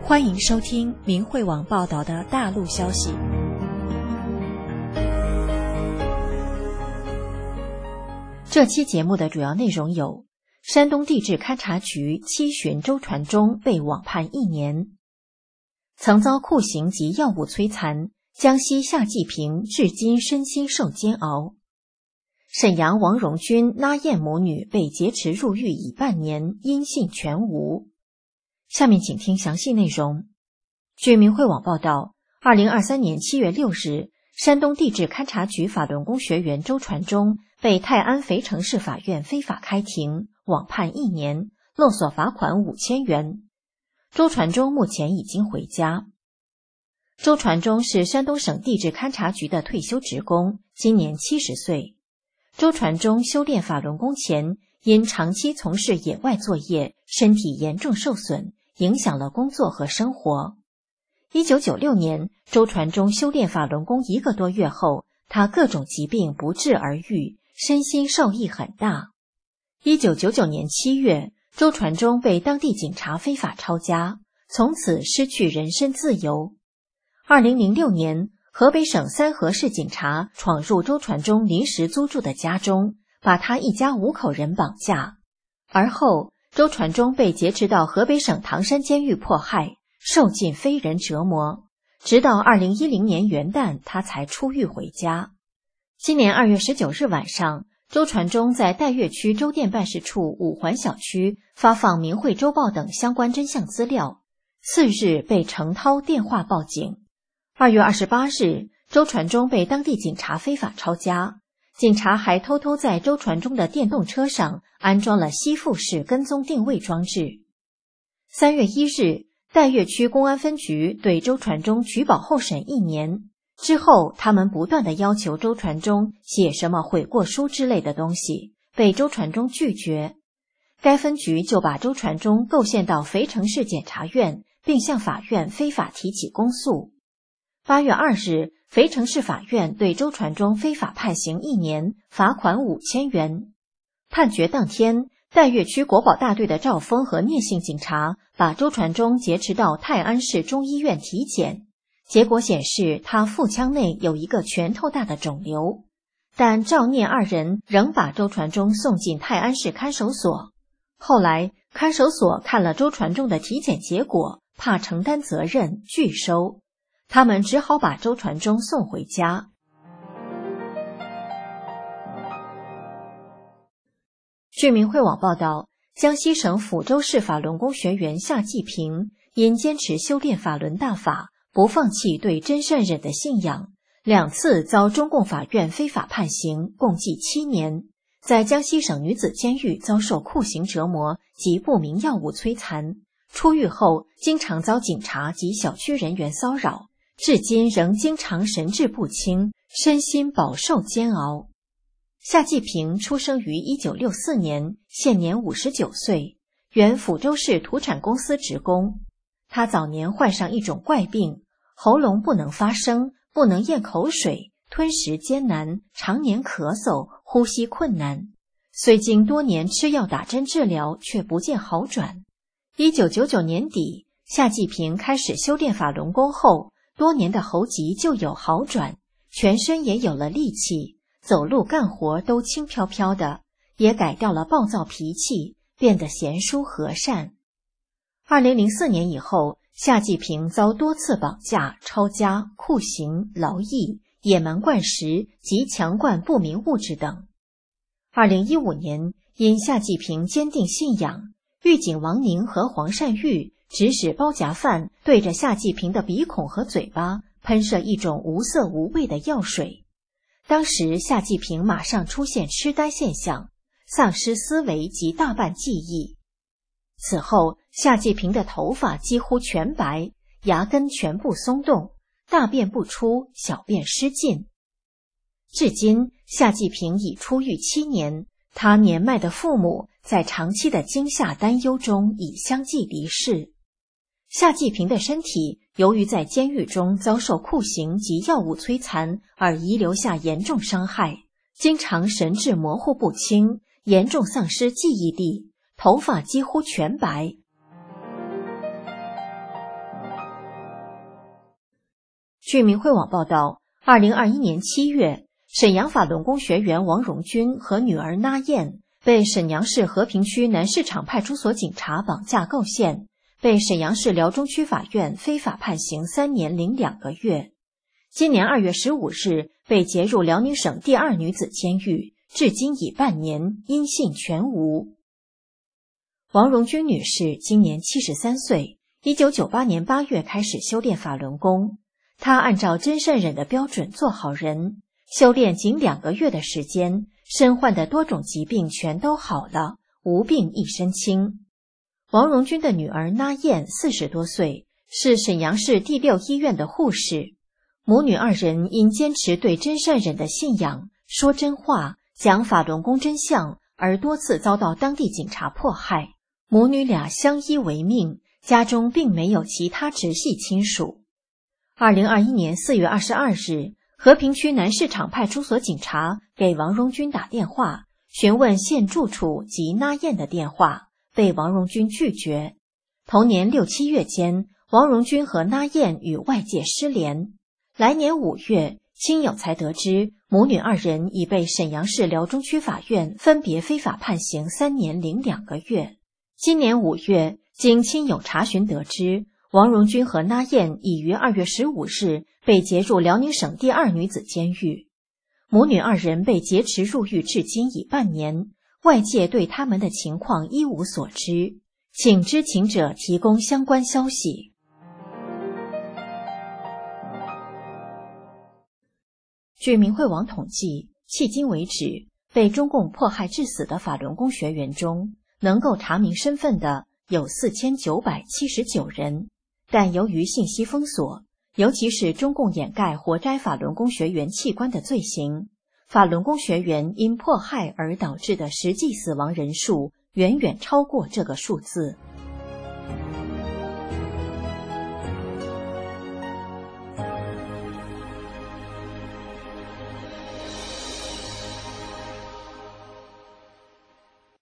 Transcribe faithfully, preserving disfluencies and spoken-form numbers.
欢迎收听明慧网报道的大陆消息。这期节目的主要内容有：山东地质勘察局七旬周传忠被网判一年；曾遭酷刑及药物摧残，江西夏继平至今身心受煎熬；沈阳王荣军、拉燕母女被劫持入狱已半年，音信全无。下面请听详细内容。据明慧网报道，二零二三年七月六日，山东地质勘察局法轮功学员周传忠被泰安肥城市法院非法开庭，网判一年，勒索罚款五千元。周传忠目前已经回家。周传忠是山东省地质勘察局的退休职工，今年七十岁。周传忠修炼法轮功前，因长期从事野外作业，身体严重受损，影响了工作和生活。一九九六年，周传忠修炼法轮功一个多月后，他各种疾病不治而愈，身心受益很大。一九九九年七月，周传忠被当地警察非法抄家，从此失去人身自由。二零零六年，河北省三河市警察闯入周传忠临时租住的家中，把他一家五口人绑架。而后，周传忠被劫持到河北省唐山监狱迫害，受尽非人折磨，直到二零一零年元旦他才出狱回家。今年二月十九日晚上，周传忠在岱岳区州电办事处五环小区发放明慧周报等相关真相资料，次日被程涛电话报警。二月二十八日，周传忠被当地警察非法抄家，警察还偷偷在周传忠的电动车上安装了吸附式跟踪定位装置。三月一日，岱岳区公安分局对周传忠举报候审一年，之后他们不断地要求周传忠写什么悔过书之类的东西，被周传忠拒绝。该分局就把周传忠构陷到肥城市检察院，并向法院非法提起公诉。八月二日，肥城市法院对周传忠非法判刑一年，罚款五千元。判决当天，岱岳区国保大队的赵峰和聂姓警察把周传忠劫持到泰安市中医院体检，结果显示他腹腔内有一个拳头大的肿瘤，但赵聂二人仍把周传忠送进泰安市看守所。后来，看守所看了周传忠的体检结果，怕承担责任，拒收。他们只好把周传忠送回家。据明慧网报道，江西省抚州市法轮功学员夏继平因坚持修炼法轮大法，不放弃对真善忍的信仰，两次遭中共法院非法判刑，共计七年，在江西省女子监狱遭受酷刑折磨及不明药物摧残。出狱后，经常遭警察及小区人员骚扰，至今仍经常神志不清，身心饱受煎熬。夏继平出生于一九六四年，现年五十九岁，原抚州市土产公司职工。他早年患上一种怪病，喉咙不能发声，不能咽口水，吞食艰难，常年咳嗽，呼吸困难。虽经多年吃药打针治疗，却不见好转。一九九九年底，夏继平开始修炼法轮功后，多年的喉疾就有好转，全身也有了力气，走路干活都轻飘飘的，也改掉了暴躁脾气，变得贤淑和善。二零零四年以后，夏继平遭多次绑架、抄家、酷刑、劳役、野蛮灌食及强灌不明物质等。二零一五年，因夏继平坚定信仰，狱警王宁和黄善玉指使包夹犯对着夏继平的鼻孔和嘴巴喷射一种无色无味的药水。当时夏继平马上出现痴呆现象，丧失思维及大半记忆。此后，夏继平的头发几乎全白，牙根全部松动，大便不出，小便失禁。至今，夏继平已出狱七年，他年迈的父母在长期的惊吓担忧中已相继离世。夏继平的身体由于在监狱中遭受酷刑及药物摧残而遗留下严重伤害，经常神志模糊不清，严重丧失记忆力，头发几乎全白。 据明慧网报道，二零二一年七月，沈阳法轮功学员王荣军和女儿那燕被沈阳市和平区南市场派出所警察绑架构陷，被沈阳市辽中区法院非法判刑三年零两个月。今年二月十五日被劫入辽宁省第二女子监狱，至今已半年，音信全无。王荣军女士今年七十三岁，一九九八年八月开始修炼法轮功。她按照真善忍的标准做好人，修炼仅两个月的时间，身患的多种疾病全都好了，无病一身轻。王荣军的女儿那燕四十多岁，是沈阳市第六医院的护士。母女二人因坚持对真善忍的信仰，说真话，讲法轮功真相，而多次遭到当地警察迫害。母女俩相依为命，家中并没有其他直系亲属。二零二一年四月二十二日，和平区南市场派出所警察给王荣军打电话，询问现住处及那燕的电话，被王荣军拒绝。同年六七月间，王荣军和那燕与外界失联。来年五月，亲友才得知母女二人已被沈阳市辽中区法院分别非法判刑三年零两个月。今年五月，经亲友查询得知，王荣军和那燕已于二月十五日被劫入辽宁省第二女子监狱。母女二人被劫持入狱至今已半年，外界对他们的情况一无所知，请知情者提供相关消息。据明慧网统计，迄今为止，被中共迫害致死的法轮功学员中，能够查明身份的有四千九百七十九人，但由于信息封锁，尤其是中共掩盖活摘法轮功学员器官的罪行，法轮功学员因迫害而导致的实际死亡人数远远超过这个数字。